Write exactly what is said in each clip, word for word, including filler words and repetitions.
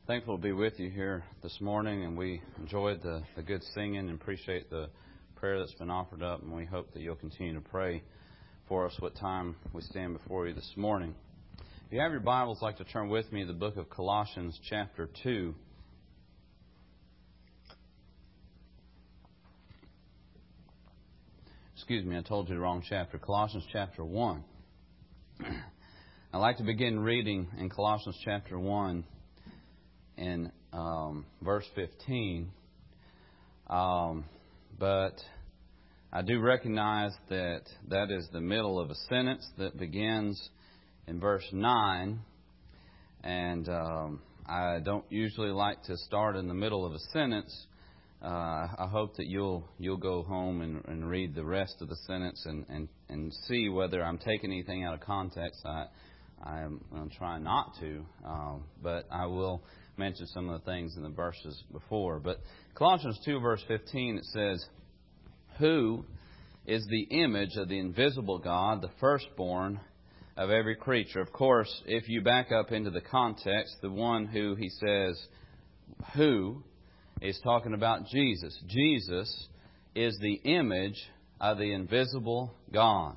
thankful to be with you here this morning, and we enjoyed the, the good singing and appreciate the prayer that's been offered up, and we hope that you'll continue to pray for us what time we stand before you this morning. If you have your Bibles, I'd like to turn with me to the book of Colossians chapter two. Excuse me, I told you the wrong chapter. Colossians chapter one. I'd like to begin reading in Colossians chapter one in um, verse fifteen. Um, but I do recognize that that is the middle of a sentence that begins in verse nine. And um, I don't usually like to start in the middle of a sentence. Uh, I hope that you'll you'll go home and, and read the rest of the sentence and, and, and see whether I'm taking anything out of context. I, I'm going to try not to, um, but I will mention some of the things in the verses before. But Colossians two, verse fifteen, it says, "Who is the image of the invisible God, the firstborn of every creature." Of course, if you back up into the context, the one who he says, who, is talking about Jesus. Jesus is the image of the invisible God.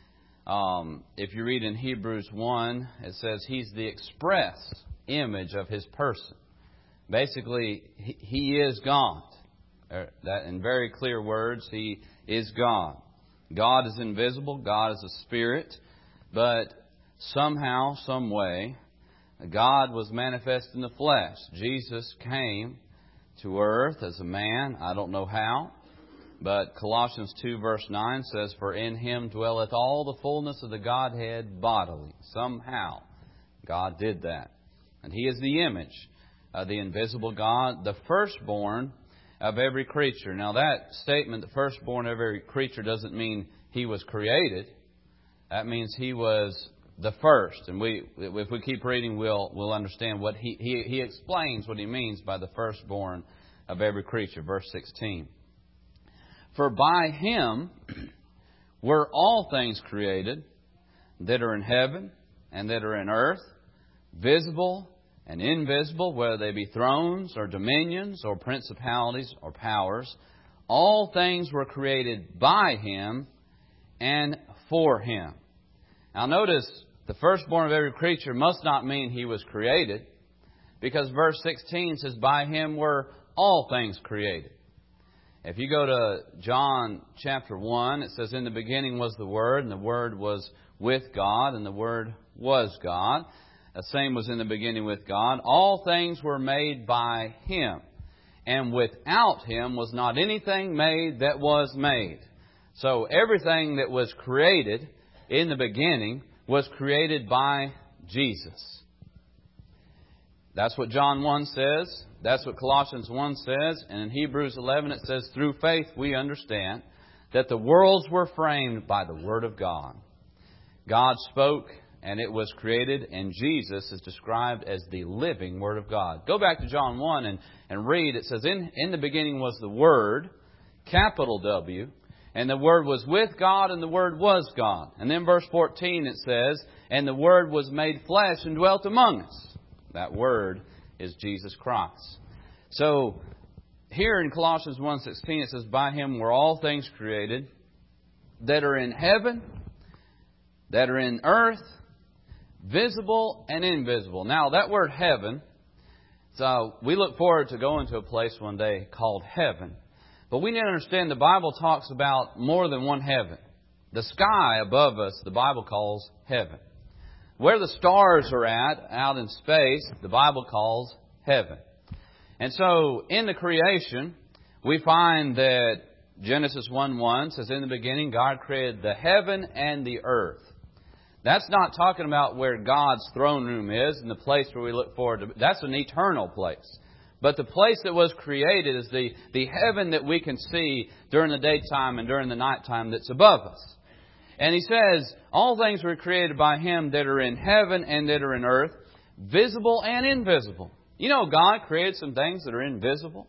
Um, if you read in Hebrews one, it says He's the express image of His person. Basically, He, he is God. That in very clear words, He is God. God is invisible. God is a spirit. But somehow, some way, God was manifest in the flesh. Jesus came to earth as a man. I don't know how. But Colossians two verse nine says, "For in Him dwelleth all the fullness of the Godhead bodily." Somehow God did that. And He is the image of the invisible God, the firstborn of every creature. Now that statement, the firstborn of every creature, doesn't mean He was created. That means He was the first. And we, if we keep reading, we'll we'll understand what He, He, he explains what He means by the firstborn of every creature. Verse sixteen. "For by Him were all things created, that are in heaven and that are in earth, visible and invisible, whether they be thrones or dominions or principalities or powers. All things were created by Him and for Him." Now notice, the firstborn of every creature must not mean He was created, because verse sixteen says, "By Him were all things created." If you go to John chapter one, it says, "In the beginning was the Word, and the Word was with God, and the Word was God. The same was in the beginning with God. All things were made by Him, and without Him was not anything made that was made." So everything that was created in the beginning was created by Jesus. That's what John one says. That's what Colossians one says. And in Hebrews eleven it says, "Through faith we understand that the worlds were framed by the Word of God." God spoke and it was created, and Jesus is described as the living Word of God. Go back to John one and, and read. It says, in, in the beginning was the Word, capital W, and the Word was with God, and the Word was God. And then verse fourteen it says, "And the Word was made flesh and dwelt among us." That Word is Jesus Christ. So here in Colossians one sixteen it says, "By Him were all things created, that are in heaven, that are in earth, visible and invisible." Now that word heaven, so we look forward to going to a place one day called heaven. But we need to understand the Bible talks about more than one heaven. The sky above us, the Bible calls heaven. Where the stars are at, out in space, the Bible calls heaven. And so, in the creation, we find that Genesis one one says, "In the beginning, God created the heaven and the earth." That's not talking about where God's throne room is and the place where we look forward to. That's an eternal place. But the place that was created is the, the heaven that we can see during the daytime and during the nighttime that's above us. And he says, all things were created by Him that are in heaven and that are in earth, visible and invisible. You know, God created some things that are invisible.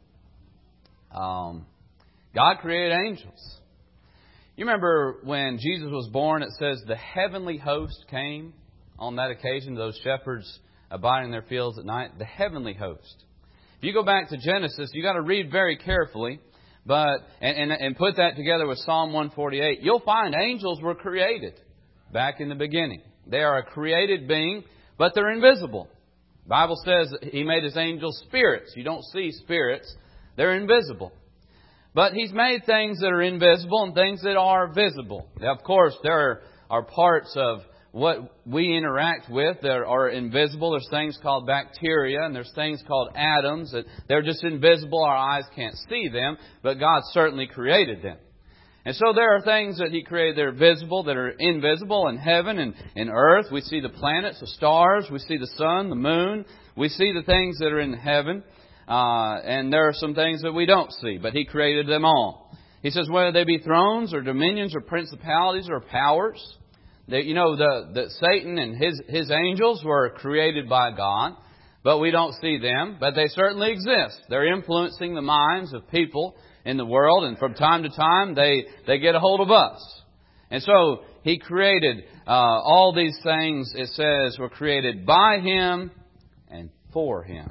Um, God created angels. You remember when Jesus was born, it says the heavenly host came on that occasion, those shepherds abiding in their fields at night? The heavenly host. If you go back to Genesis, you got to read very carefully, but and, and, and put that together with Psalm one forty-eight. You'll find angels were created back in the beginning. They are a created being, but they're invisible. The Bible says that He made His angels spirits. You don't see spirits. They're invisible. But He's made things that are invisible and things that are visible. Now, of course, there are, are parts of what we interact with that are invisible. There's things called bacteria and there's things called atoms. That they're just invisible. Our eyes can't see them, but God certainly created them. And so there are things that He created that are visible, that are invisible in heaven and in earth. We see the planets, the stars. We see the sun, the moon. We see the things that are in heaven. Uh, and there are some things that we don't see, but He created them all. He says whether they be thrones or dominions or principalities or powers. That, you know, the, the Satan and his, his angels were created by God, but we don't see them. But they certainly exist. They're influencing the minds of people in the world, and from time to time they, they get a hold of us. And so He created uh, all these things, it says, were created by Him and for Him.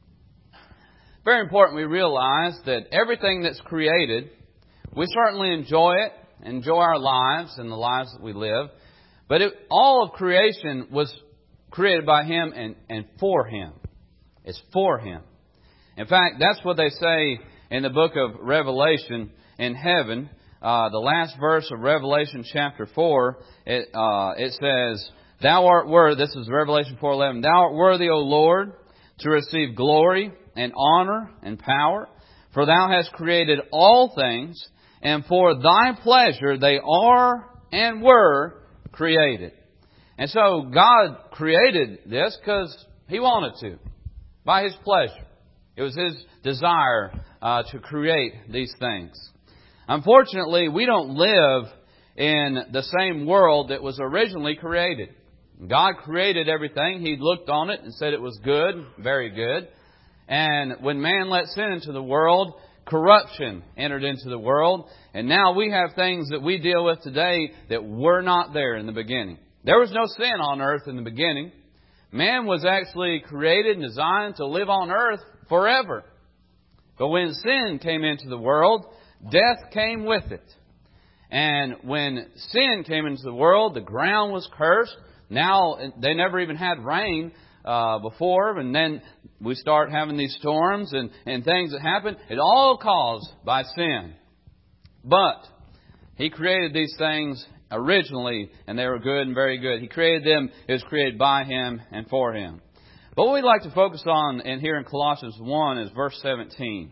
Very important we realize that everything that's created, we certainly enjoy it, enjoy our lives and the lives that we live. But it, all of creation was created by Him and, and for Him. It's for Him. In fact, that's what they say in the book of Revelation in heaven. Uh, the last verse of Revelation chapter four, it, uh, it says, Thou art worthy, this is Revelation four eleven, Thou art worthy, O Lord, to receive glory and honor and power, for Thou hast created all things, and for Thy pleasure they are and were created. And so God created this because He wanted to, by His pleasure. It was His desire uh, to create these things. Unfortunately, we don't live in the same world that was originally created. God created everything. He looked on it and said it was good, very good. And when man let sin into the world, corruption entered into the world. And now we have things that we deal with today that were not there in the beginning. There was no sin on earth in the beginning. Man was actually created and designed to live on earth forever. But when sin came into the world, death came with it. And when sin came into the world, the ground was cursed. Now, they never even had rain uh, before. And then we start having these storms and, and things that happen. It all caused by sin. But He created these things originally, and they were good and very good. He created them. It was created by Him and for Him. But what we'd like to focus on in here in Colossians one is verse seventeen.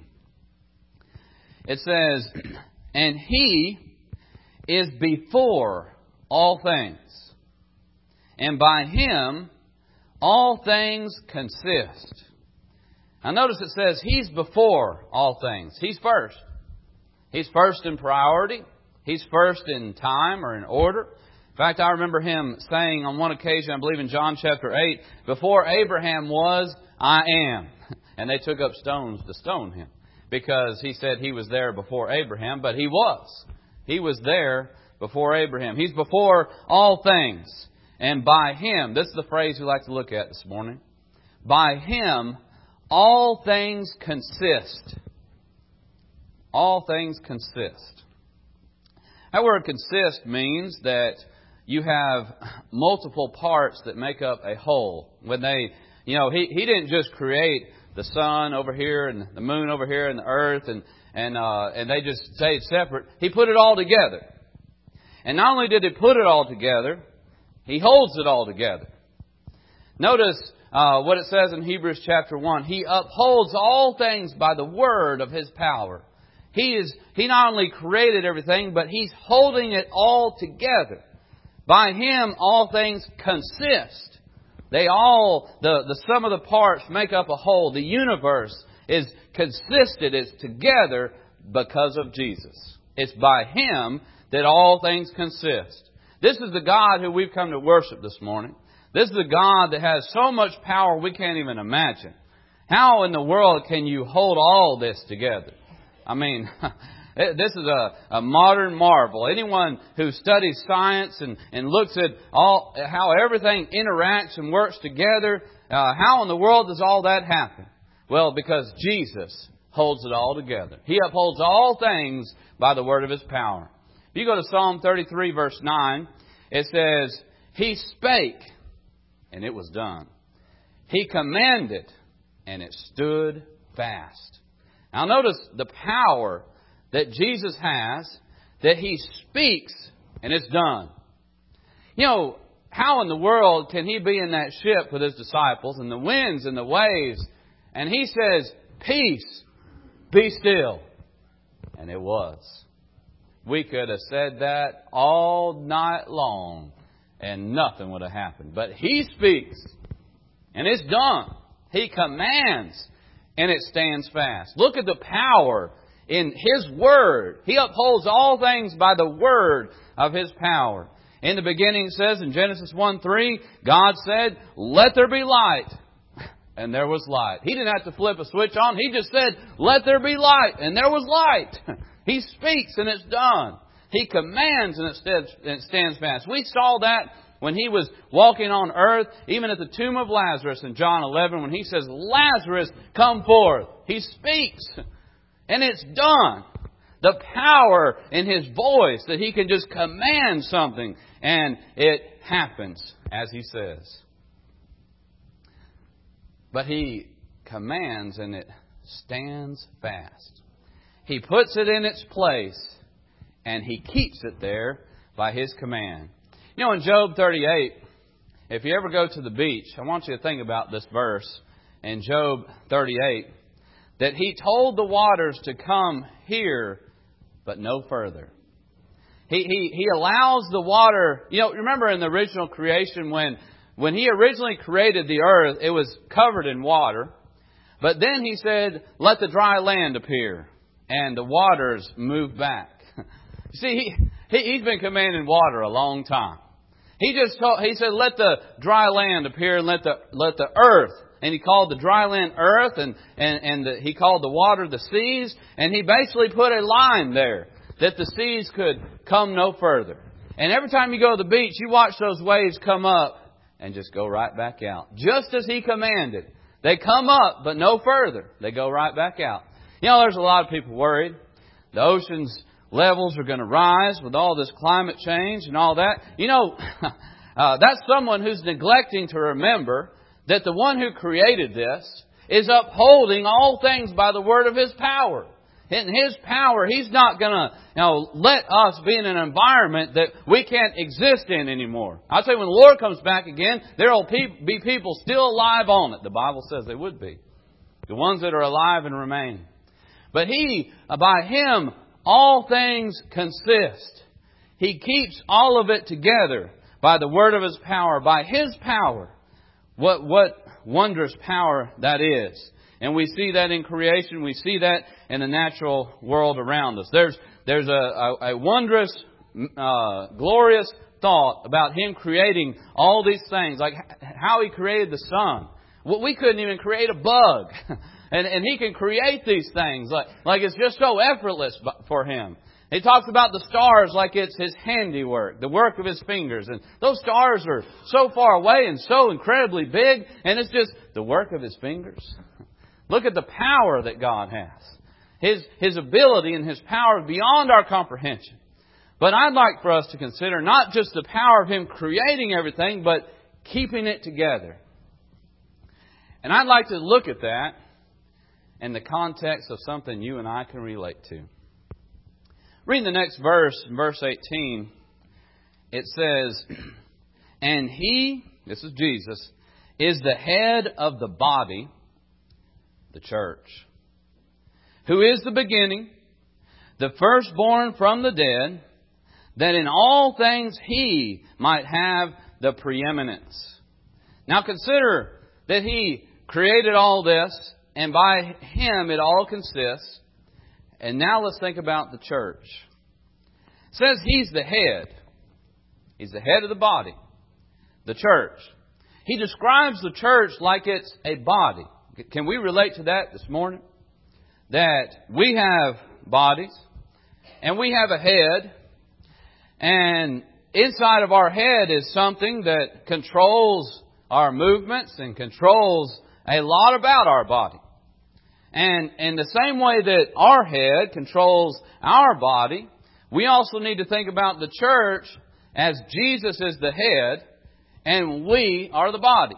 It says, And He is before all things, and by Him all things consist. Now notice it says He's before all things. He's first. He's first in priority. He's first in time or in order. In fact, I remember Him saying on one occasion, I believe in John chapter eight, before Abraham was, I am. And they took up stones to stone Him because He said He was there before Abraham, but He was. He was there before Abraham. He's before all things. And by Him, this is the phrase we like to look at this morning, by Him all things consist. All things consist. That word consist means that you have multiple parts that make up a whole. When they, you know, He, he didn't just create the sun over here and the moon over here and the earth and, and, uh, and they just stayed separate. He put it all together. And not only did He put it all together, He holds it all together. Notice uh, what it says in Hebrews chapter one. He upholds all things by the word of His power. He is, He not only created everything, but He's holding it all together. By Him, all things consist. They all, the, the sum of the parts make up a whole. The universe is consisted, is together because of Jesus. It's by Him that all things consist. This is the God who we've come to worship this morning. This is the God that has so much power we can't even imagine. How in the world can you hold all this together? I mean, this is a, a modern marvel. Anyone who studies science and, and looks at all how everything interacts and works together, Uh, how in the world does all that happen? Well, because Jesus holds it all together. He upholds all things by the word of His power. If you go to Psalm thirty-three, verse nine, it says, He spake, and it was done. He commanded, and it stood fast. Now notice the power that Jesus has, that He speaks, and it's done. You know, how in the world can He be in that ship with His disciples, and the winds and the waves, and He says, peace, be still. And it was. We could have said that all night long and nothing would have happened. But He speaks and it's done. He commands and it stands fast. Look at the power in His Word. He upholds all things by the Word of His power. In the beginning it says in Genesis one three, God said, let there be light. And there was light. He didn't have to flip a switch on. He just said, let there be light. And there was light. He speaks and it's done. He commands and it stands fast. We saw that when He was walking on earth, even at the tomb of Lazarus in John eleven, when He says, Lazarus, come forth. He speaks and it's done. The power in His voice that He can just command something and it happens as He says. But He commands and it stands fast. He puts it in its place and He keeps it there by His command. You know, in Job thirty-eight, if you ever go to the beach, I want you to think about this verse in Job thirty-eight, that He told the waters to come here, but no further. He, he, he allows the water, you know, remember in the original creation when When He originally created the earth, it was covered in water. But then He said, let the dry land appear. And the waters moved back. You see, he, he, He's been commanding water a long time. He just told, He said, let the dry land appear and let the, let the earth. And He called the dry land earth and, and, and the, He called the water the seas. And He basically put a line there that the seas could come no further. And every time you go to the beach, you watch those waves come up and just go right back out. Just as He commanded. They come up, but no further. They go right back out. You know, there's a lot of people worried. The ocean's levels are going to rise with all this climate change and all that. You know, uh, that's someone who's neglecting to remember that the one who created this is upholding all things by the word of His power. In His power, He's not going to, you know, let us be in an environment that we can't exist in anymore. I'll tell you, when the Lord comes back again, there will be people still alive on it. The Bible says they would be. The ones that are alive and remain. But He, by Him, all things consist. He keeps all of it together by the word of His power, by His power. What, what wondrous power that is. And we see that in creation. We see that in the natural world around us. There's there's a, a, a wondrous, uh, glorious thought about Him creating all these things. Like how He created the sun. Well, we couldn't even create a bug. and, and He can create these things. Like, like it's just so effortless for Him. He talks about the stars like it's His handiwork, the work of His fingers. And those stars are so far away and so incredibly big. And it's just the work of His fingers. Look at the power that God has. His, His ability and His power is beyond our comprehension. But I'd like for us to consider not just the power of Him creating everything, but keeping it together. And I'd like to look at that in the context of something you and I can relate to. Reading the next verse, in verse eighteen, it says, and He, this is Jesus, is the head of the body, the church, who is the beginning, the firstborn from the dead, that in all things He might have the preeminence. Now consider that He created all this, and by Him it all consists. And now let's think about the church. It says He's the head. He's the head of the body, the church. He describes the church like it's a body. Can we relate to that this morning? That we have bodies and we have a head, and inside of our head is something that controls our movements and controls a lot about our body. And in the same way that our head controls our body, we also need to think about the church as Jesus is the head and we are the body.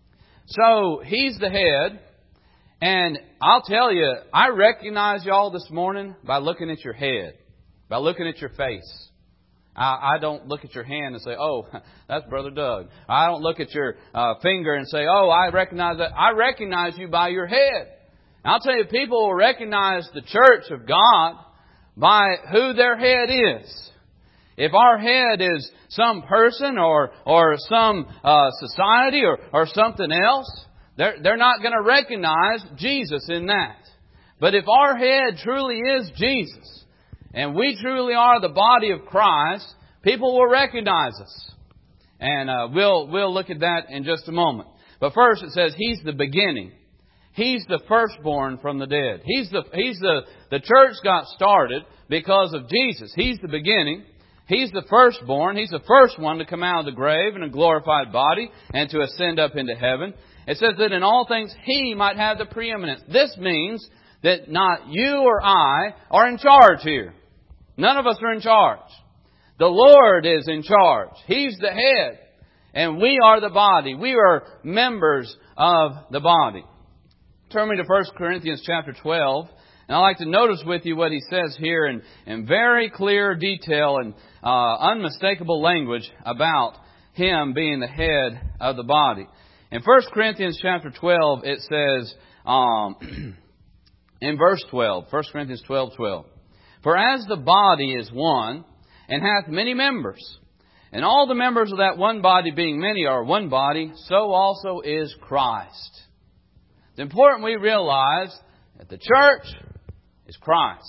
So He's the head. And I'll tell you, I recognize y'all this morning by looking at your head, by looking at your face. I, I don't look at your hand and say, oh, that's Brother Doug. I don't look at your uh, finger and say, oh, I recognize that. I recognize you by your head. And I'll tell you, people will recognize the church of God by who their head is. If our head is some person or or some uh, society or, or something else, they're, they're not going to recognize Jesus in that. But if our head truly is Jesus, and we truly are the body of Christ, people will recognize us. And uh, we'll we'll look at that in just a moment. But first it says He's the beginning. He's the firstborn from the dead. He's the He's the the church got started because of Jesus. He's the beginning. He's the firstborn. He's the first one to come out of the grave in a glorified body and to ascend up into heaven. It says that in all things He might have the preeminence. This means that not you or I are in charge here. None of us are in charge. The Lord is in charge. He's the head. And we are the body. We are members of the body. Turn me to First Corinthians chapter twelve. And I'd like to notice with you what he says here in, in very clear detail and uh, unmistakable language about Him being the head of the body. In First Corinthians chapter twelve, it says, um, in verse twelve, First Corinthians twelve, twelve, for as the body is one, and hath many members, and all the members of that one body being many are one body, so also is Christ. It's important we realize that the church is Christ.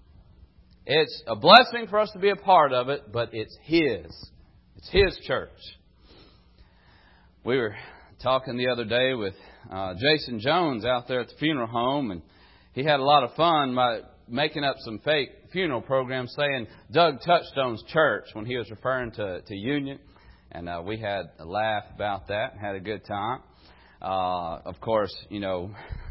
It's a blessing for us to be a part of it, but it's His. It's His church. We were talking the other day with uh, Jason Jones out there at the funeral home, and he had a lot of fun by making up some fake funeral programs saying Doug Touchstone's church when he was referring to, to Union. And uh, we had a laugh about that and had a good time. Uh, of course, you know,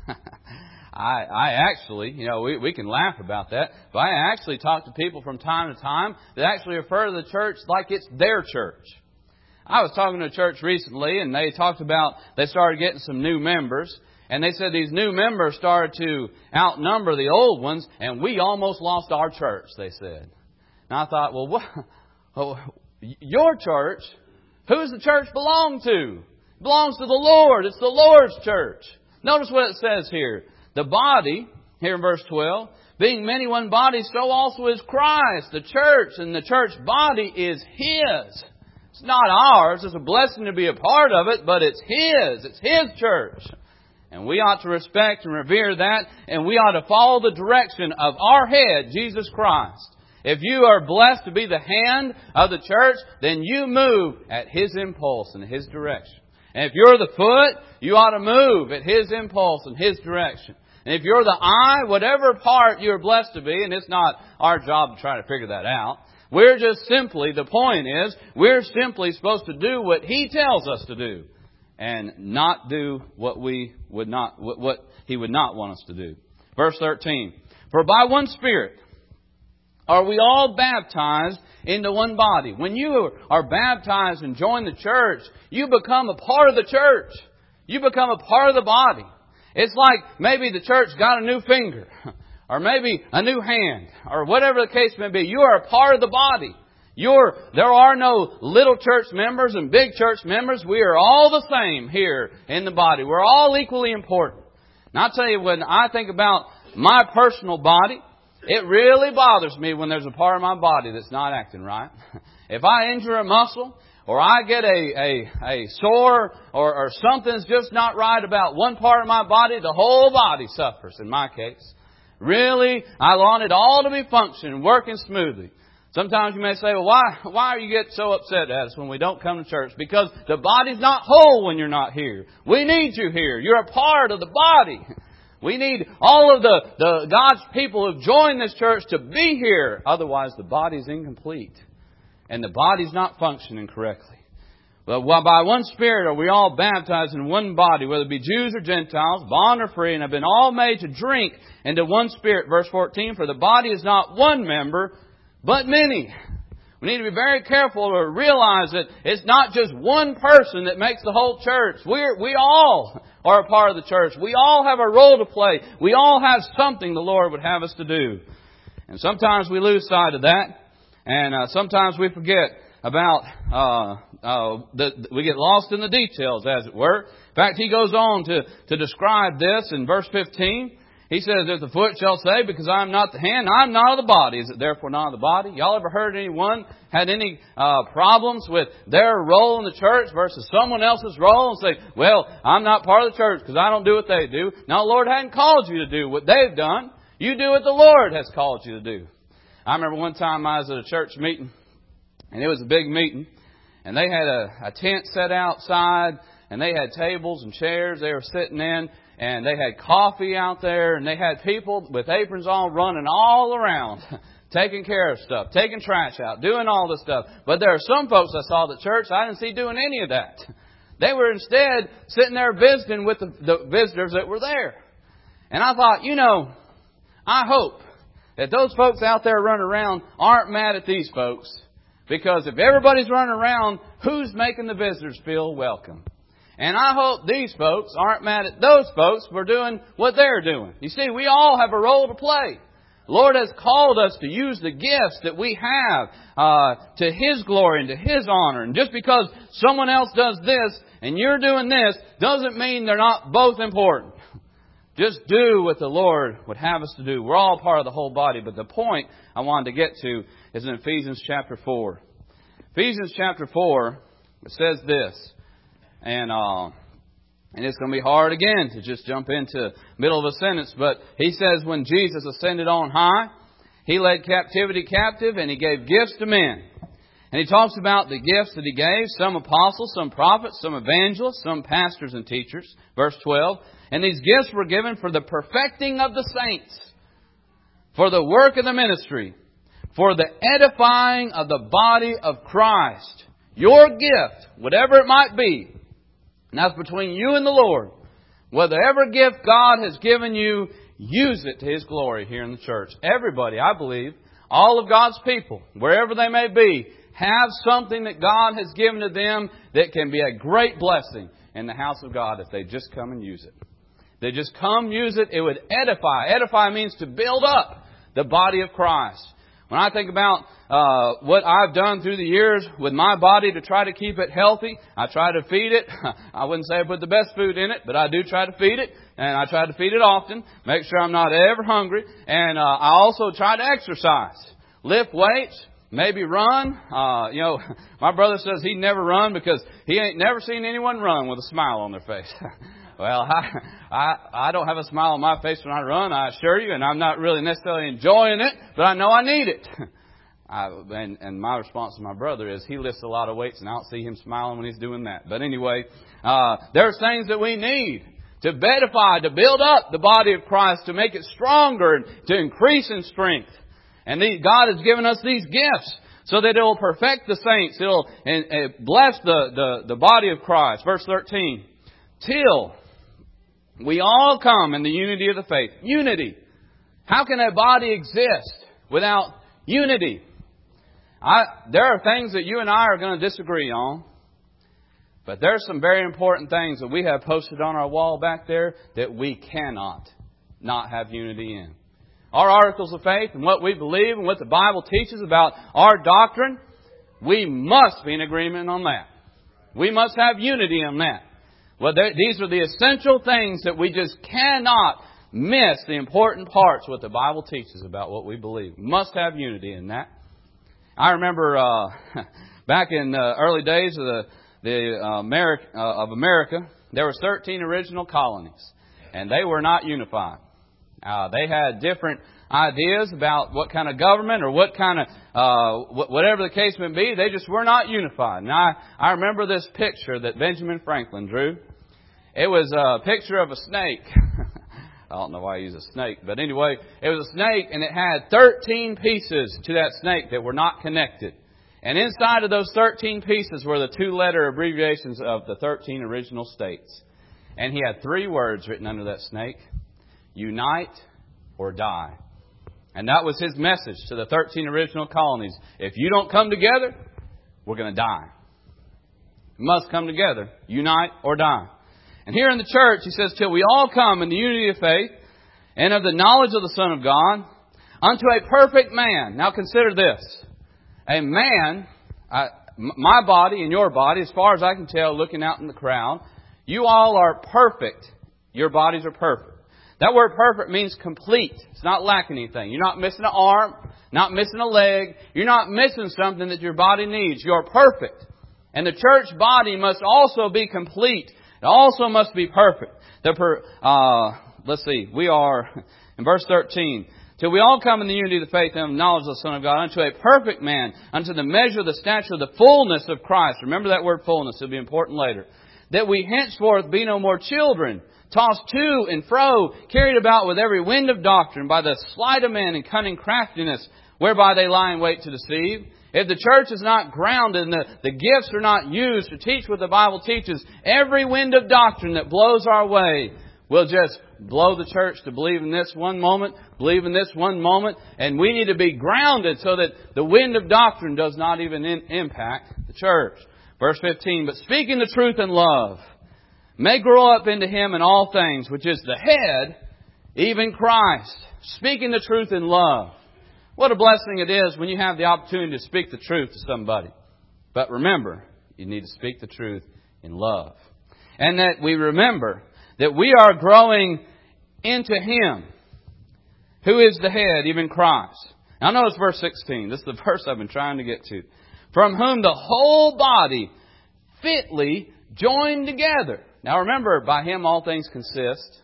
I, I actually, you know, we, we can laugh about that, but I actually talk to people from time to time that actually refer to the church like it's their church. I was talking to a church recently, and they talked about, they started getting some new members, and they said these new members started to outnumber the old ones, and we almost lost our church, they said. And I thought, well, what, well your church, who's the church belong to? It belongs to the Lord. It's the Lord's church. Notice what it says here. The body, here in verse twelve, being many one body, so also is Christ, the church, and the church body is His. It's not ours. It's a blessing to be a part of it, but it's His. It's His church. And we ought to respect and revere that, and we ought to follow the direction of our head, Jesus Christ. If you are blessed to be the hand of the church, then you move at His impulse and His direction. And if you're the foot, you ought to move at His impulse and His direction. And if you're the eye, whatever part you're blessed to be, and it's not our job to try to figure that out, we're just simply, the point is, we're simply supposed to do what He tells us to do and not do what we would not, what He would not want us to do. Verse thirteen, for by one Spirit are we all baptized into one body. When you are baptized and join the church, you become a part of the church. You become a part of the body. It's like maybe the church got a new finger, or maybe a new hand, or whatever the case may be. You are a part of the body. You're, there are no little church members and big church members. We are all the same here in the body. We're all equally important. And I'll tell you, when I think about my personal body, it really bothers me when there's a part of my body that's not acting right. If I injure a muscle, or I get a, a, a sore, or, or something's just not right about one part of my body, the whole body suffers in my case. Really, I want it all to be functioning, working smoothly. Sometimes you may say, well, why, why are you getting so upset at us when we don't come to church? Because the body's not whole when you're not here. We need you here. You're a part of the body. We need all of the, the God's people who've joined this church to be here. Otherwise, the body's incomplete. And the body's not functioning correctly. But by one Spirit are we all baptized in one body, whether it be Jews or Gentiles, bond or free, and have been all made to drink into one Spirit. Verse fourteen, for the body is not one member, but many. We need to be very careful to realize that it's not just one person that makes the whole church. We're, we all are a part of the church. We all have a role to play. We all have something the Lord would have us to do. And sometimes we lose sight of that. And uh, sometimes we forget about, uh, uh, the, we get lost in the details, as it were. In fact, he goes on to, to describe this in verse fifteen. He says, if the foot shall say, because I am not the hand, I am not of the body, is it therefore not of the body? Y'all ever heard anyone had any uh, problems with their role in the church versus someone else's role and say, well, I'm not part of the church because I don't do what they do. No, the Lord hadn't called you to do what they've done. You do what the Lord has called you to do. I remember one time I was at a church meeting, and it was a big meeting, and they had a, a tent set outside, and they had tables and chairs they were sitting in. And they had coffee out there, and they had people with aprons on running all around, taking care of stuff, taking trash out, doing all this stuff. But there are some folks I saw at church I didn't see doing any of that. They were instead sitting there visiting with the, the visitors that were there. And I thought, you know, I hope that those folks out there running around aren't mad at these folks. Because if everybody's running around, who's making the visitors feel welcome? And I hope these folks aren't mad at those folks for doing what they're doing. You see, we all have a role to play. The Lord has called us to use the gifts that we have uh, to His glory and to His honor. And just because someone else does this and you're doing this doesn't mean they're not both important. Just do what the Lord would have us to do. We're all part of the whole body. But the point I wanted to get to is in Ephesians chapter four. Ephesians chapter four, it says this. And uh, and it's going to be hard again to just jump into the middle of a sentence. But he says when Jesus ascended on high, He led captivity captive and He gave gifts to men. And He talks about the gifts that He gave. Some apostles, some prophets, some evangelists, some pastors and teachers. Verse twelve. And these gifts were given for the perfecting of the saints, for the work of the ministry, for the edifying of the body of Christ. Your gift, whatever it might be, and that's between you and the Lord. Whatever gift God has given you, use it to His glory here in the church. Everybody, I believe, all of God's people, wherever they may be, have something that God has given to them that can be a great blessing in the house of God if they just come and use it. They just come, use it, it would edify. Edify means to build up the body of Christ. When I think about uh, what I've done through the years with my body to try to keep it healthy, I try to feed it. I wouldn't say I put the best food in it, but I do try to feed it. And I try to feed it often. Make sure I'm not ever hungry. And uh, I also try to exercise. Lift weights. Maybe run. Uh, you know, my brother says he'd never run because he ain't never seen anyone run with a smile on their face. Well, I, I I don't have a smile on my face when I run, I assure you, and I'm not really necessarily enjoying it, but I know I need it. I, and, and my response to my brother is he lifts a lot of weights, and I don't see him smiling when he's doing that. But anyway, uh, there's things that we need to edify, to build up the body of Christ, to make it stronger, and to increase in strength. And the, God has given us these gifts so that it will perfect the saints. It will and, and bless the, the, the body of Christ. Verse thirteen. Till we all come in the unity of the faith. Unity. How can a body exist without unity? I, there are things that you and I are going to disagree on. But there are some very important things that we have posted on our wall back there that we cannot not have unity in. Our articles of faith and what we believe and what the Bible teaches about our doctrine, we must be in agreement on that. We must have unity on that. Well, these are the essential things that we just cannot miss the important parts what the Bible teaches about what we believe. We must have unity in that. I remember uh, back in the early days of the, the uh, America, uh, of America, there were thirteen original colonies, and they were not unified. Uh, they had different ideas about what kind of government or what kind of, uh, whatever the case may be. They just were not unified. And I, I remember this picture that Benjamin Franklin drew. It was a picture of a snake. I don't know why he used a snake, but anyway, it was a snake and it had thirteen pieces to that snake that were not connected. And inside of those thirteen pieces were the two-letter abbreviations of the thirteen original states. And he had three words written under that snake: unite or die. And that was his message to the thirteen original colonies. If you don't come together, we're going to die. We must come together, unite or die. And here in the church, he says, till we all come in the unity of faith and of the knowledge of the Son of God, unto a perfect man. Now consider this. A man, I, my body and your body, as far as I can tell, looking out in the crowd, you all are perfect. Your bodies are perfect. That word perfect means complete. It's not lacking anything. You're not missing an arm, not missing a leg. You're not missing something that your body needs. You're perfect. And the church body must also be complete. It also must be perfect. The per, uh, let's see. We are, in verse thirteen, till we all come in the unity of the faith and of the knowledge of the Son of God, unto a perfect man, unto the measure of the stature of the fullness of Christ. Remember that word fullness. It'll be important later. That we henceforth be no more children, tossed to and fro, carried about with every wind of doctrine, by the sleight of men and cunning craftiness, whereby they lie in wait to deceive. If the church is not grounded and the, the gifts are not used to teach what the Bible teaches, every wind of doctrine that blows our way will just blow the church to believe in this one moment, believe in this one moment, and we need to be grounded so that the wind of doctrine does not even in, impact the church. Verse fifteen, but speaking the truth in love, may grow up into Him in all things, which is the head, even Christ. Speaking the truth in love. What a blessing it is when you have the opportunity to speak the truth to somebody. But remember, you need to speak the truth in love. And that we remember that we are growing into Him, who is the head, even Christ. Now notice verse sixteen. This is the verse I've been trying to get to. From whom the whole body fitly joined together. Now remember, by Him all things consist.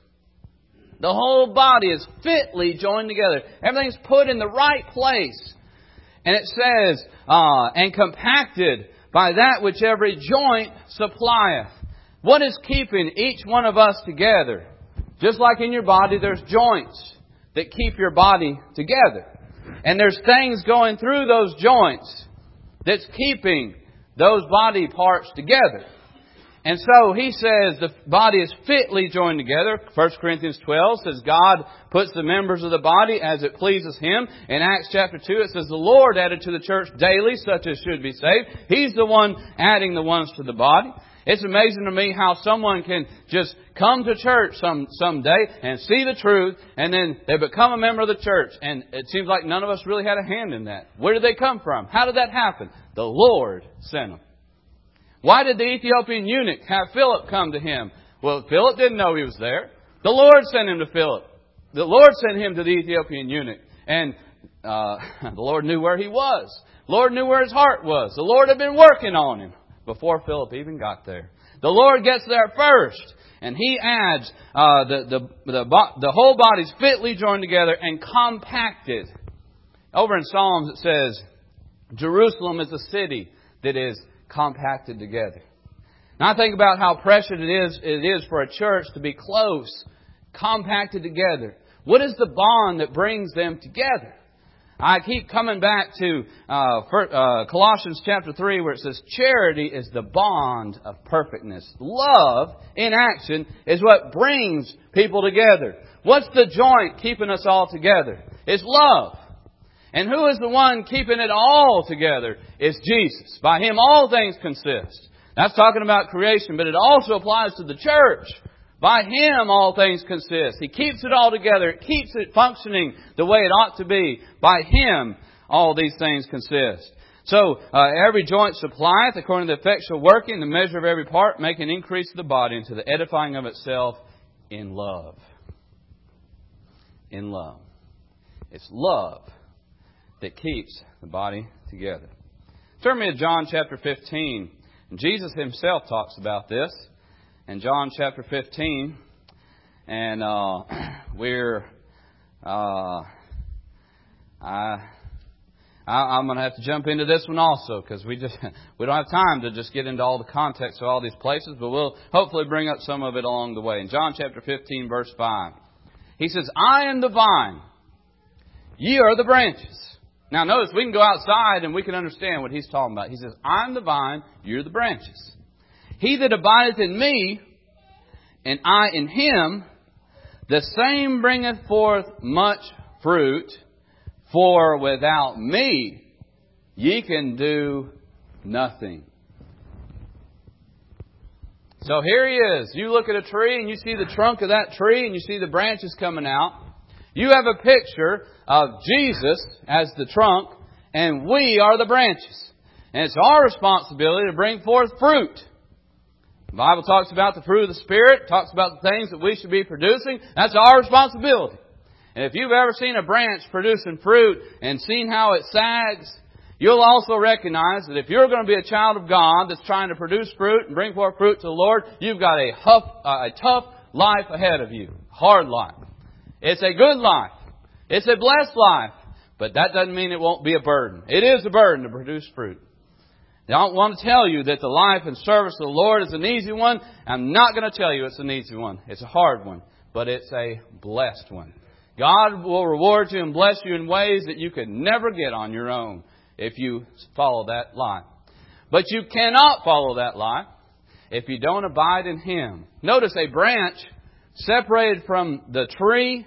The whole body is fitly joined together. Everything's put in the right place. And it says, uh, and compacted by that which every joint supplieth. What is keeping each one of us together? Just like in your body, there's joints that keep your body together. And there's things going through those joints that's keeping those body parts together. And so he says the body is fitly joined together. First Corinthians twelve says God puts the members of the body as it pleases Him. In Acts chapter two it says the Lord added to the church daily such as should be saved. He's the one adding the ones to the body. It's amazing to me how someone can just come to church some someday and see the truth, and then they become a member of the church. And it seems like none of us really had a hand in that. Where did they come from? How did that happen? The Lord sent them. Why did the Ethiopian eunuch have Philip come to him? Well, Philip didn't know he was there. The Lord sent him to Philip. The Lord sent him to the Ethiopian eunuch. And uh, the Lord knew where he was. The Lord knew where his heart was. The Lord had been working on him before Philip even got there. The Lord gets there first. And He adds uh, the, the, the, the whole body's fitly joined together and compacted. Over in Psalms it says, Jerusalem is a city that is compacted together. Now I think about how precious it is, it is for a church to be close, compacted together. What is the bond that brings them together? I keep coming back to uh, for, uh, Colossians chapter three where it says, charity is the bond of perfectness. Love in action is what brings people together. What's the joint keeping us all together? It's love. And who is the one keeping it all together? It's Jesus. By Him all things consist. That's talking about creation, but it also applies to the church. By Him all things consist. He keeps it all together. It keeps it functioning the way it ought to be. By Him all these things consist. So, uh, every joint supplieth, according to the effectual working, the measure of every part, making increase of the body into the edifying of itself in love. In love. It's love that keeps the body together. Turn me to John chapter fifteen. And Jesus Himself talks about this in John chapter fifteen. And uh, we're... Uh, I, I, I'm going to have to jump into this one also because we just we don't have time to just get into all the context of all these places. But we'll hopefully bring up some of it along the way. In John chapter fifteen, verse five, He says, I am the vine, ye are the branches. Now notice, we can go outside and we can understand what he's talking about. He says, I'm the vine, you're the branches. He that abideth in me, and I in him, the same bringeth forth much fruit, for without me ye can do nothing. So here he is. You look at a tree and you see the trunk of that tree and you see the branches coming out. You have a picture of Jesus as the trunk, and we are the branches. And it's our responsibility to bring forth fruit. The Bible talks about the fruit of the Spirit, talks about the things that we should be producing. That's our responsibility. And if you've ever seen a branch producing fruit and seen how it sags, you'll also recognize that if you're going to be a child of God that's trying to produce fruit and bring forth fruit to the Lord, you've got a, huff, a tough life ahead of you. Hard life. It's a good life. It's a blessed life. But that doesn't mean it won't be a burden. It is a burden to produce fruit. Now, I don't want to tell you that the life and service of the Lord is an easy one. I'm not going to tell you it's an easy one. It's a hard one. But it's a blessed one. God will reward you and bless you in ways that you could never get on your own if you follow that life. But you cannot follow that life if you don't abide in Him. Notice, a branch separated from the tree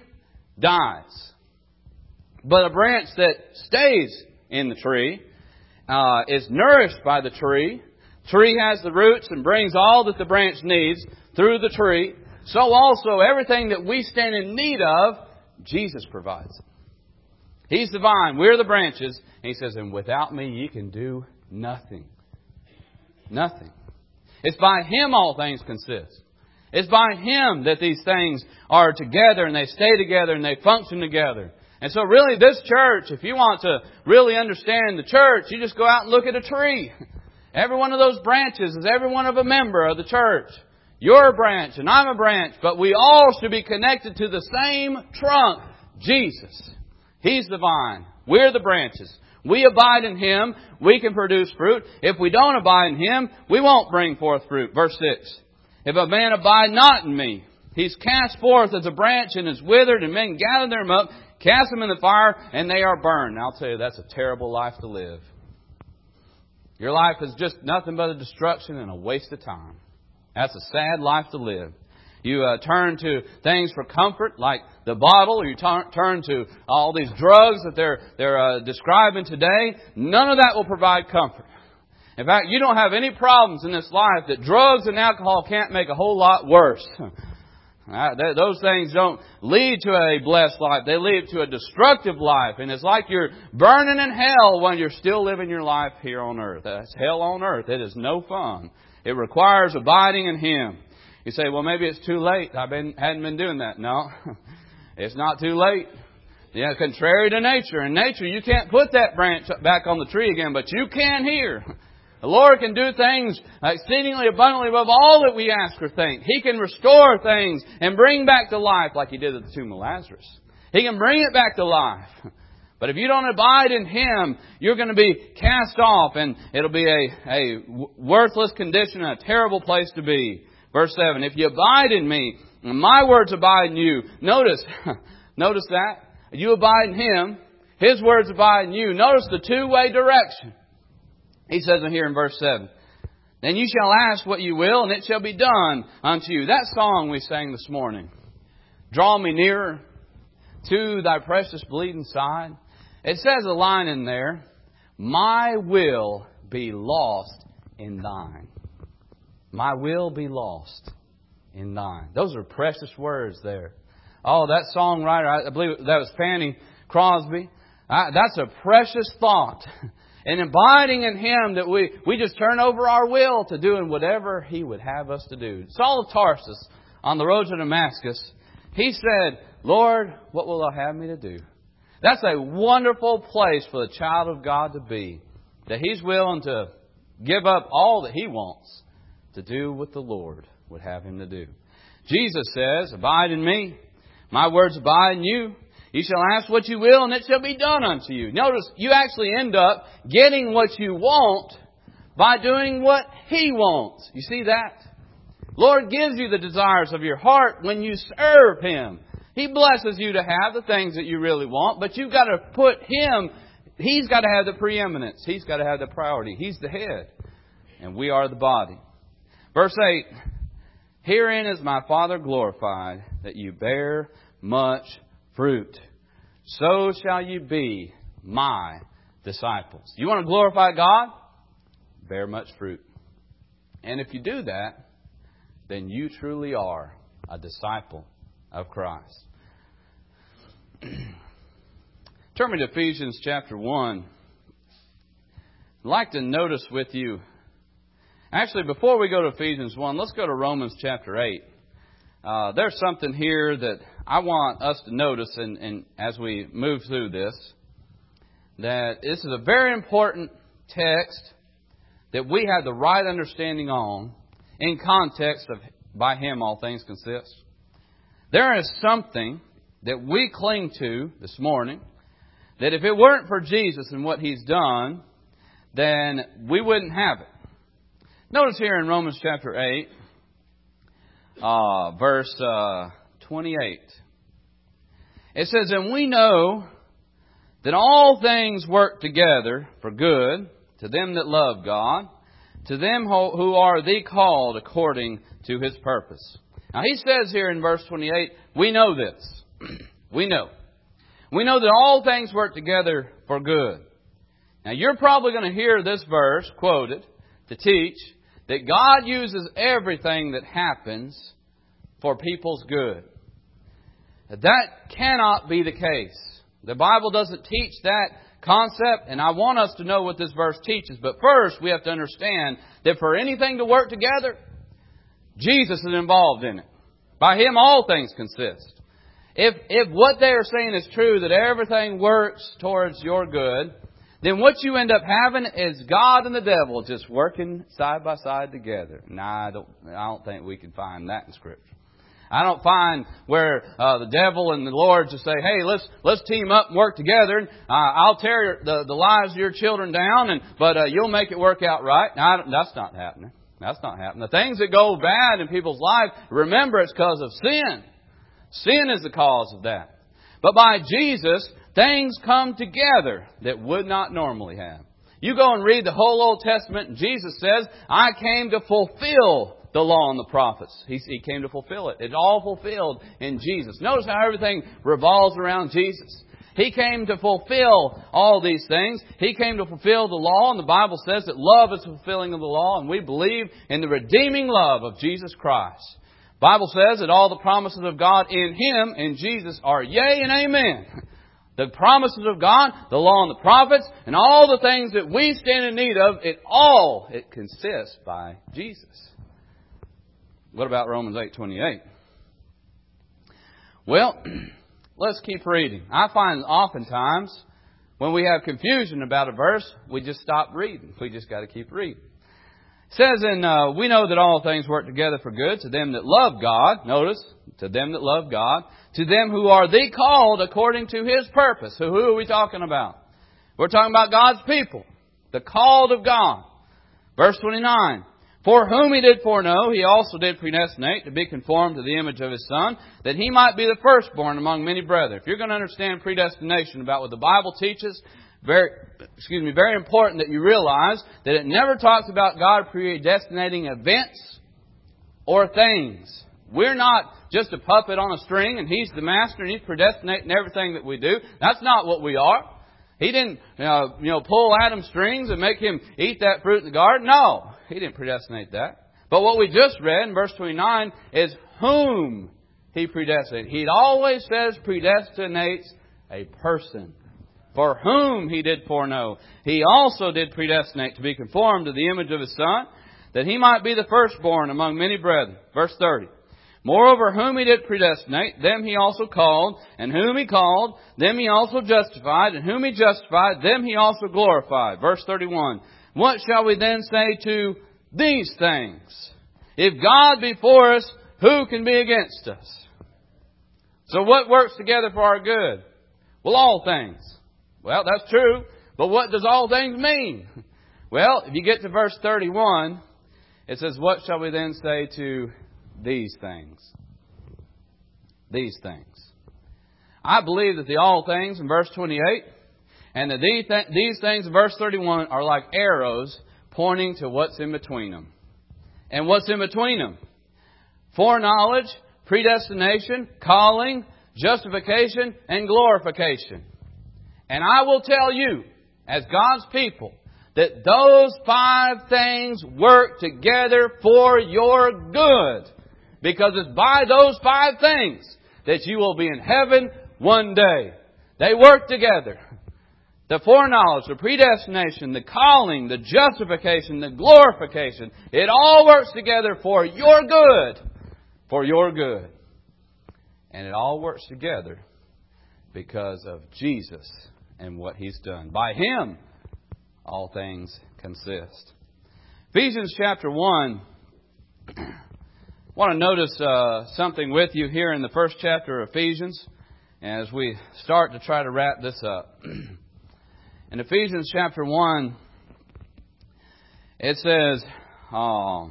dies. But a branch that stays in the tree uh, is nourished by the tree. Tree has the roots and brings all that the branch needs through the tree. So also, everything that we stand in need of, Jesus provides it. He's the vine, we're the branches. And He says, and without me ye can do nothing. Nothing. It's by Him all things consist. It's by Him that these things are together and they stay together and they function together. And so really this church, if you want to really understand the church, you just go out and look at a tree. Every one of those branches is every one of a member of the church. You're a branch and I'm a branch, but we all should be connected to the same trunk, Jesus. He's the vine. We're the branches. We abide in Him. We can produce fruit. If we don't abide in Him, we won't bring forth fruit. Verse six. If a man abide not in me, he's cast forth as a branch and is withered, and men gather them up, cast them in the fire, and they are burned. And I'll tell you, that's a terrible life to live. Your life is just nothing but a destruction and a waste of time. That's a sad life to live. You uh, turn to things for comfort, like the bottle, or you t- turn to all these drugs that they're they're uh, describing today. None of that will provide comfort. In fact, you don't have any problems in this life that drugs and alcohol can't make a whole lot worse. Those things don't lead to a blessed life. They lead to a destructive life. And it's like you're burning in hell when you're still living your life here on earth. That's hell on earth. It is no fun. It requires abiding in Him. You say, well, maybe it's too late. I been, hadn't been doing that. No, it's not too late. Yeah, contrary to nature. In nature, you can't put that branch back on the tree again, but you can here. The Lord can do things exceedingly abundantly above all that we ask or think. He can restore things and bring back to life like He did at the tomb of Lazarus. He can bring it back to life. But if you don't abide in Him, you're going to be cast off and it'll be a, a worthless condition and a terrible place to be. Verse seven, if you abide in me, and my words abide in you. Notice, notice that. You abide in Him. His words abide in you. Notice the two-way direction. He says in here in verse seven, then you shall ask what you will, and it shall be done unto you. That song we sang this morning, draw me nearer to thy precious bleeding side. It says a line in there, my will be lost in thine. My will be lost in thine. Those are precious words there. Oh, that songwriter, I believe that was Fanny Crosby. I, that's a precious thought. And abiding in Him, that we, we just turn over our will to doing whatever He would have us to do. Saul of Tarsus, on the road to Damascus, he said, Lord, what will Thou have me to do? That's a wonderful place for the child of God to be. That he's willing to give up all that he wants to do what the Lord would have him to do. Jesus says, abide in me. My words abide in you. You shall ask what you will, and it shall be done unto you. Notice, you actually end up getting what you want by doing what He wants. You see that? Lord gives you the desires of your heart when you serve Him. He blesses you to have the things that you really want, but you've got to put Him He's got to have the preeminence. He's got to have the priority. He's the head. And we are the body. Verse eight. Herein is my Father glorified, that you bear much fruit. So shall you be my disciples. You want to glorify God? Bear much fruit. And if you do that, then you truly are a disciple of Christ. Turn me to Ephesians chapter one. I'd like to notice with you. Actually, before we go to Ephesians one, let's go to Romans chapter eight. Uh, there's something here that I want us to notice and, and as we move through this. That this is a very important text that we have the right understanding on in context of by Him all things consist. There is something that we cling to this morning that if it weren't for Jesus and what He's done, then we wouldn't have it. Notice here in Romans chapter eight, uh, verse uh, twenty-eight. It says, and we know that all things work together for good to them that love God, to them who are the called according to His purpose. Now he says here in verse twenty-eight, we know this. we know. We know that all things work together for good. Now you're probably going to hear this verse quoted to teach that God uses everything that happens for people's good. That cannot be the case. The Bible doesn't teach that concept, and I want us to know what this verse teaches. But first, we have to understand that for anything to work together, Jesus is involved in it. By Him, all things consist. If, if what they are saying is true, that everything works towards your good, then what you end up having is God and the devil just working side by side together. Nah, I don't, I don't think we can find that in Scripture. I don't find where uh, the devil and the Lord just say, hey, let's let's team up and work together. And, uh, I'll tear the, the lives of your children down, and but uh, you'll make it work out right. Now, that's not happening. That's not happening. The things that go bad in people's lives, remember, it's because of sin. Sin is the cause of that. But by Jesus, things come together that would not normally have. You go and read the whole Old Testament, and Jesus says, I came to fulfill the law and the prophets. He, he came to fulfill it. It's all fulfilled in Jesus. Notice how everything revolves around Jesus. He came to fulfill all these things. He came to fulfill the law, and the Bible says that love is the fulfilling of the law, and we believe in the redeeming love of Jesus Christ. The Bible says that all the promises of God in Him, in Jesus, are yea and amen. The promises of God, the law and the prophets, and all the things that we stand in need of, it all, it consists by Jesus. What about Romans eight twenty-eight? Well, let's keep reading. I find oftentimes when we have confusion about a verse, we just stop reading. We just got to keep reading. It says, in, uh, we know that all things work together for good to them that love God. Notice, to them that love God. To them who are the called according to His purpose. So who are we talking about? We're talking about God's people. The called of God. Verse twenty-nine. For whom He did foreknow, He also did predestinate to be conformed to the image of His Son, that He might be the firstborn among many brethren. If you're going to understand predestination about what the Bible teaches, very, excuse me, very important that you realize that it never talks about God predestinating events or things. We're not just a puppet on a string and He's the master and He's predestinating everything that we do. That's not what we are. He didn't, uh, you know, pull Adam's strings and make him eat that fruit in the garden. No, He didn't predestinate that. But what we just read in verse twenty-nine is whom He predestinated. He always says predestinates a person. For whom He did foreknow, He also did predestinate to be conformed to the image of His Son, that He might be the firstborn among many brethren. Verse thirty. Moreover, whom He did predestinate, them He also called, and whom He called, them He also justified, and whom He justified, them He also glorified. Verse thirty-one. What shall we then say to these things? If God be for us, who can be against us? So what works together for our good? Well, all things. Well, that's true, but what does all things mean? Well, if you get to verse thirty-one, it says, what shall we then say to these things? These things. I believe that the all things in verse twenty-eight And that these, th- these things, verse thirty-one, are like arrows pointing to what's in between them. And what's in between them? Foreknowledge, predestination, calling, justification, and glorification. And I will tell you, as God's people, that those five things work together for your good. Because it's by those five things that you will be in heaven one day. They work together. The foreknowledge, the predestination, the calling, the justification, the glorification. It all works together for your good. For your good. And it all works together because of Jesus and what He's done. By Him, all things consist. Ephesians chapter one. I want to notice uh, something with you here in the first chapter of Ephesians as we start to try to wrap this up. In Ephesians chapter one, it says, oh,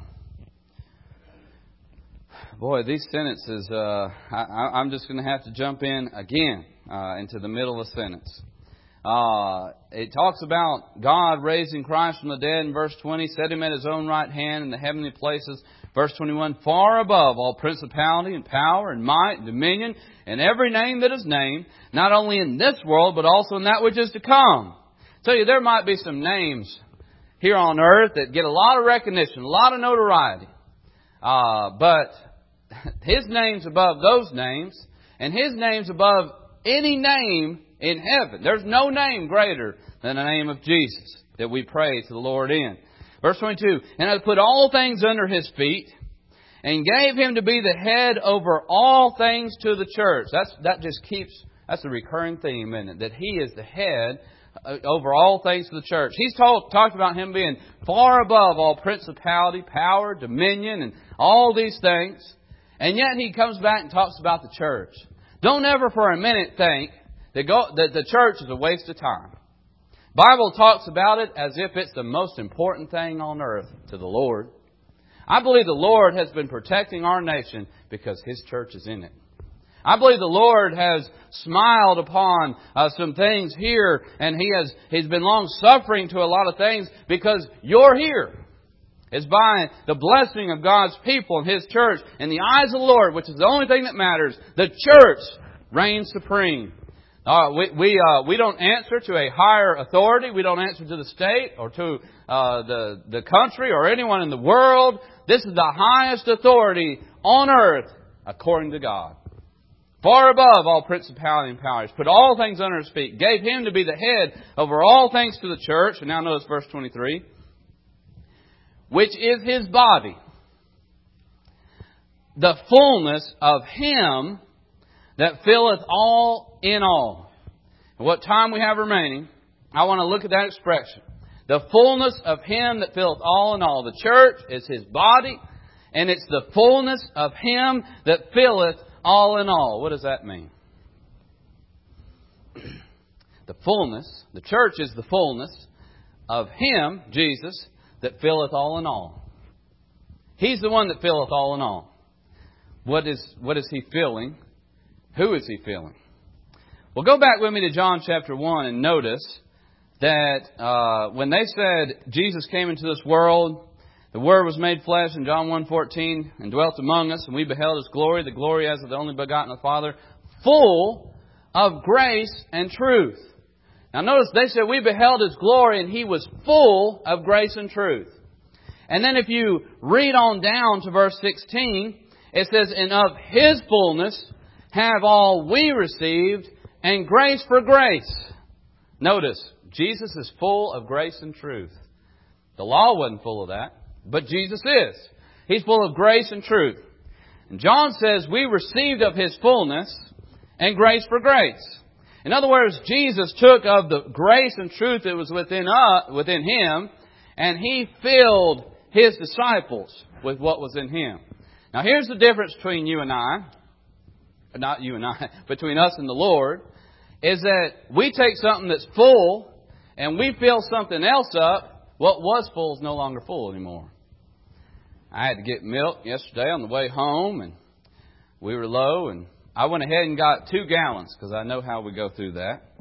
boy, these sentences, uh, I, I'm just going to have to jump in again uh, into the middle of the sentence. Uh, it talks about God raising Christ from the dead in verse twenty, set Him at His own right hand in the heavenly places. Verse twenty-one, far above all principality and power and might and dominion and every name that is named, not only in this world but also in that which is to come. I tell you, there might be some names here on earth that get a lot of recognition, a lot of notoriety. Uh, but His name's above those names, and His name's above any name in heaven. There's no name greater than the name of Jesus that we pray to the Lord in. Verse twenty-two, and hath put all things under His feet, and gave Him to be the head over all things to the church. That's that just keeps, that's a recurring theme, isn't it? That He is the head over all things to the church. He's talk, talked about Him being far above all principality, power, dominion, and all these things. And yet He comes back and talks about the church. Don't ever for a minute think that, go, that the church is a waste of time. Bible talks about it as if it's the most important thing on earth to the Lord. I believe the Lord has been protecting our nation because His church is in it. I believe the Lord has smiled upon uh, some things here, and He has He's been long suffering to a lot of things because you're here. It's by the blessing of God's people and His church. In the eyes of the Lord, which is the only thing that matters, the church reigns supreme. Uh, we we, uh, we don't answer to a higher authority. We don't answer to the state or to uh, the, the country or anyone in the world. This is the highest authority on earth according to God. Far above all principality and powers. Put all things under His feet. Gave Him to be the head over all things to the church. And now notice verse twenty-three. Which is His body. The fullness of Him that filleth all in all. And what time we have remaining, I want to look at that expression. The fullness of Him that filleth all in all. The church is His body, and it's the fullness of Him that filleth all in all. What does that mean? The fullness, the church is the fullness of Him, Jesus, that filleth all in all. He's the one that filleth all in all. What is, what is He filling? Who is He filling? Well, go back with me to John chapter one and notice that uh, when they said Jesus came into this world, the Word was made flesh in John one fourteen and dwelt among us, and we beheld His glory, the glory as of the only begotten of the Father, full of grace and truth. Now notice they said we beheld His glory and He was full of grace and truth. And then if you read on down to verse sixteen, it says, and of His fullness have all we received, and grace for grace. Notice, Jesus is full of grace and truth. The law wasn't full of that, but Jesus is. He's full of grace and truth. And John says we received of His fullness and grace for grace. In other words, Jesus took of the grace and truth that was within us, within Him, and He filled His disciples with what was in Him. Now here's the difference between you and I, not you and I, between us and the Lord, is that we take something that's full and we fill something else up. What was full is no longer full anymore. I had to get milk yesterday on the way home, and we were low, and I went ahead and got two gallons because I know how we go through that.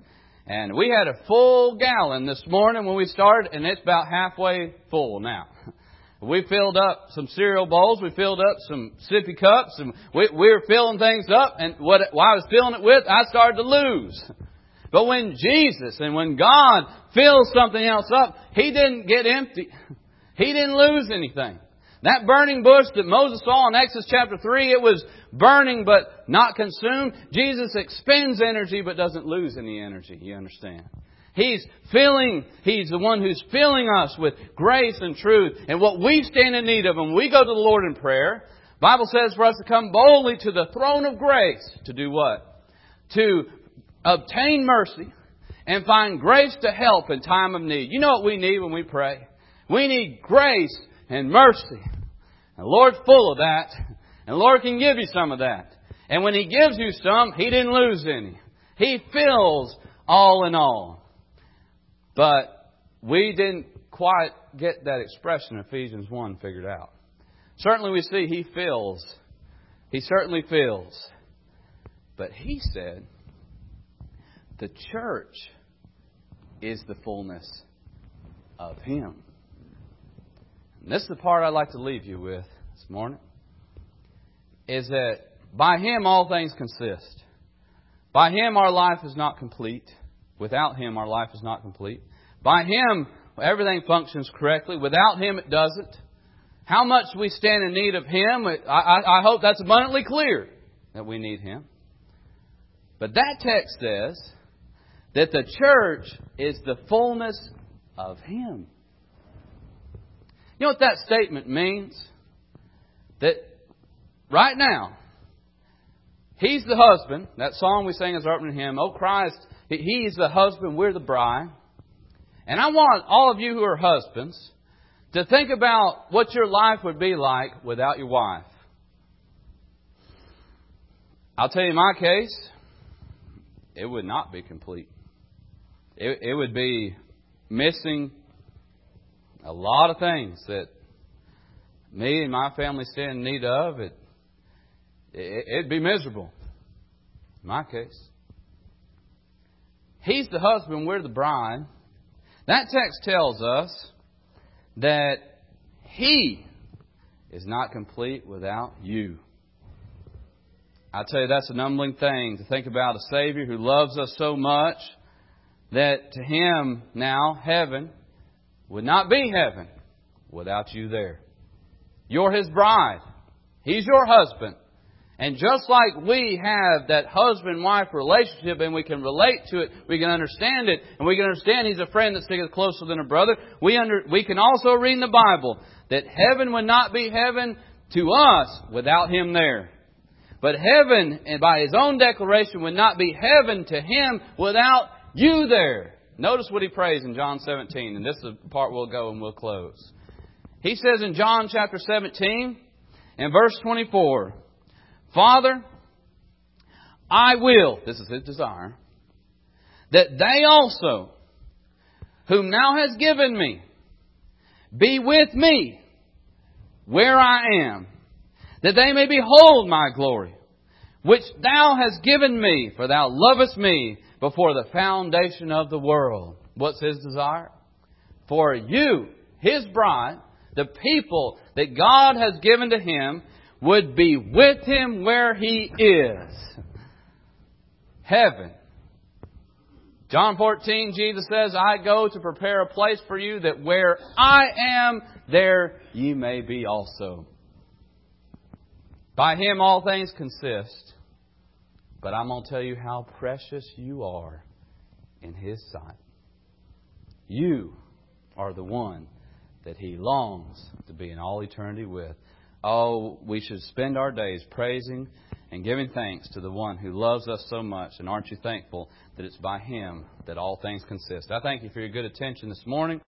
And we had a full gallon this morning when we started, and it's about halfway full now. We filled up some cereal bowls. We filled up some sippy cups. And we, we were filling things up. And what, what I was filling it with, I started to lose. But when Jesus and when God fills something else up, He didn't get empty. He didn't lose anything. That burning bush that Moses saw in Exodus chapter three, it was burning but not consumed. Jesus expends energy but doesn't lose any energy. You understand? He's filling, He's the one who's filling us with grace and truth. And what we stand in need of when we go to the Lord in prayer, the Bible says for us to come boldly to the throne of grace. To do what? To obtain mercy and find grace to help in time of need. You know what we need when we pray? We need grace and mercy. And the Lord's full of that. And the Lord can give you some of that. And when He gives you some, He didn't lose any. He fills all in all. But we didn't quite get that expression in Ephesians one figured out. Certainly we see He fills. He certainly fills. But He said the church is the fullness of Him. And this is the part I'd like to leave you with this morning. Is that by Him all things consist. By Him our life is not complete. Without Him our life is not complete. By Him everything functions correctly. Without Him it doesn't. How much we stand in need of Him, I, I, I hope that's abundantly clear that we need Him. But that text says that the church is the fullness of Him. You know what that statement means? That right now, He's the husband. That song we sang as our opening hymn, Oh Christ, He's the husband, we're the bride. And I want all of you who are husbands to think about what your life would be like without your wife. I'll tell you my case, it would not be complete. It, it would be missing a lot of things that me and my family stand in need of. It, it, it'd be miserable. In my case. He's the husband, we're the bride. That text tells us that He is not complete without you. I tell you, that's an humbling thing to think about a Savior who loves us so much that to Him now, heaven would not be heaven without you there. You're His bride. He's your husband. And just like we have that husband-wife relationship and we can relate to it, we can understand it, and we can understand He's a friend that sticketh closer than a brother, we under, we can also read in the Bible that heaven would not be heaven to us without Him there. But heaven, and by His own declaration, would not be heaven to Him without you there. Notice what He prays in John seventeen, and this is the part we'll go and we'll close. He says in John chapter seventeen, and verse twenty-four, Father, I will, this is His desire, that they also, whom Thou hast given me, be with me where I am, that they may behold my glory, which Thou hast given me, for Thou lovest me before the foundation of the world. What's His desire? For you, His bride, the people that God has given to Him, would be with Him where He is. Heaven. John fourteen, Jesus says, I go to prepare a place for you, that where I am, there ye may be also. By Him all things consist. But I'm going to tell you how precious you are in His sight. You are the one that He longs to be in all eternity with. Oh, we should spend our days praising and giving thanks to the one who loves us so much. And aren't you thankful that it's by Him that all things consist? I thank you for your good attention this morning.